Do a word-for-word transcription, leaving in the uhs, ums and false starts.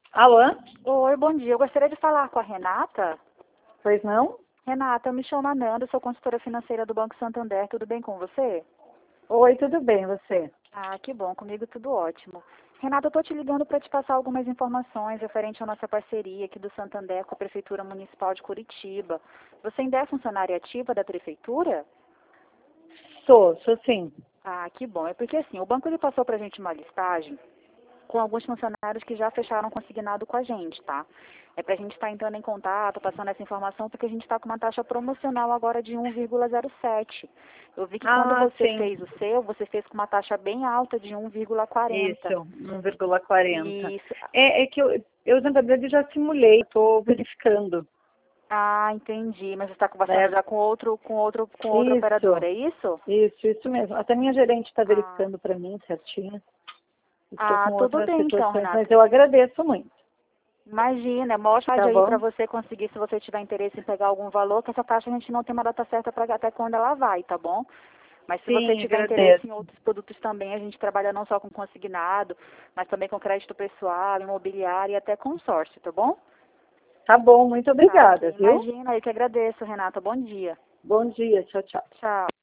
Alô? Oi, bom dia. Eu gostaria de falar com a Renata. Pois não? Renata, eu me chamo Ananda, sou consultora financeira do Banco Santander. Tudo bem com você? Oi, tudo bem, você? Ah, que bom. Comigo tudo ótimo. Renata, eu estou te ligando para te passar algumas informações referente à nossa parceria aqui do Santander com a Prefeitura Municipal de Curitiba. Você ainda é funcionária ativa da Prefeitura? Sou, sou sim. Ah, que bom. É porque assim, o banco ele passou para a gente uma listagem com alguns funcionários que já fecharam consignado com a gente, tá? É para a gente estar entrando em contato, passando essa informação, porque a gente está com uma taxa promocional agora de um vírgula zero sete. Eu vi que quando Ah, você sim. fez o seu, você fez com uma taxa bem alta de um vírgula quarenta. Isso, um vírgula quarenta. Isso. É, é que eu, eu, na verdade, já simulei, estou verificando. Ah, entendi. Mas você está conversando Né? já com outro, com outro, com outra Isso, operadora, é isso? isso, isso mesmo. Até minha gerente está Ah, verificando para mim certinho. Estou ah, com tudo outras bem então, situações, mas Renata. eu agradeço muito, Imagina, é maior tá tarde aí para bom? você conseguir, se você tiver interesse em pegar algum valor, que essa taxa a gente não tem uma data certa para até quando ela vai, tá bom? Mas se você Sim, tiver interesse em agradeço. outros produtos também, a gente trabalha não só com consignado, mas também com crédito pessoal, imobiliário e até consórcio, tá bom? Tá bom, muito Tá, obrigada, ok. viu? Imagina, eu que agradeço, Renata. Bom dia. Bom dia, tchau, tchau. Tchau.